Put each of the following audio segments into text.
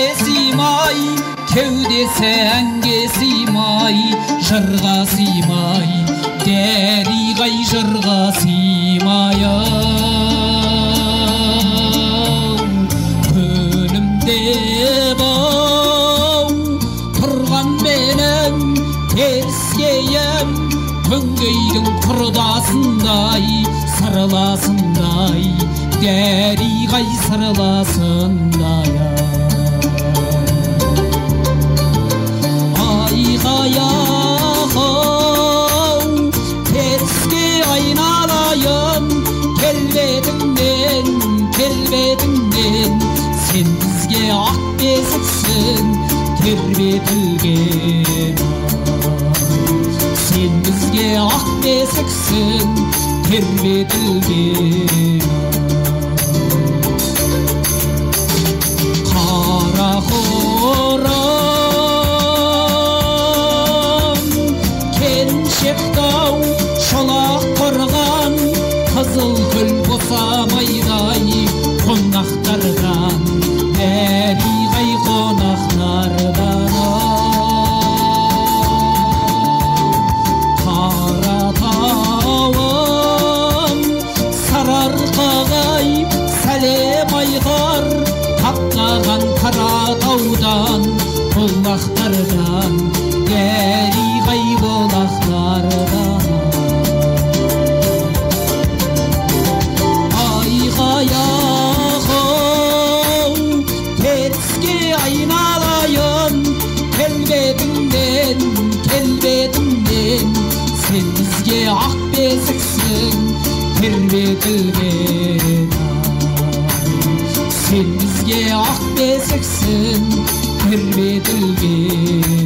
сыймай, кеудесі әнге сыймай, жырға сыймай, дәріғай жырға сыймай. Көлімде бау тұрған менің теріскейім, күнгейдің құрдасындай, сырласындай, дәріғай сырласындай. Айғай-ау, теріске айналайын, келбетіңнен, келбетіңнен, сен бізге ақ бесіксің, тербетілген. Сен бізге ақ бесіксің, тербетілген. Қара хорым, келіншектау, шолақ қорған, қызыл гүл босамайдай қонақтардан, дәріғай қонақтардан. Қаратауым, сарыарқағай, сәлем айғар, таптаған Қаратаудан, бұлақтардан, дәріғай бұлақтардан. Айғай-ау, теріске айналайын, келбетіңнен, келбетіңнен, сен бізге ақ бесіксің, тербетілген. Сен бізге ақ бесіксің, тербетілген.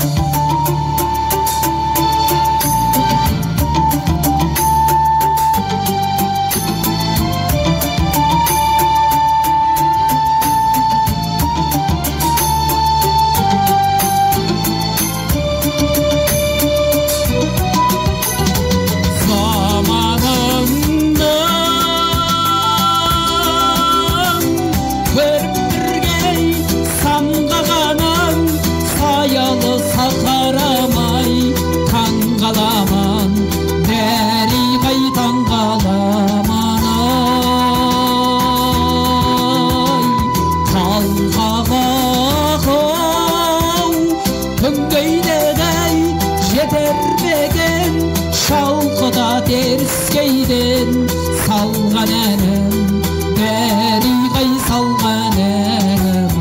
Теріскейден салған әнім, дәріғай салған әнім.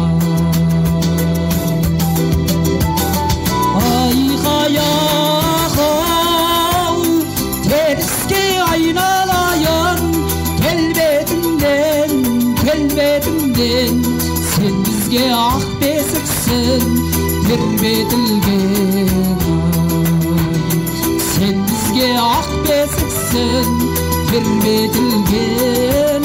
Айғай-ау, теріске айналайын, келбетіңнен, келбетіңнен, сен бізге ақ бесіксің, тербетілген. Сен бізге ақ бесіксің, тербетілген.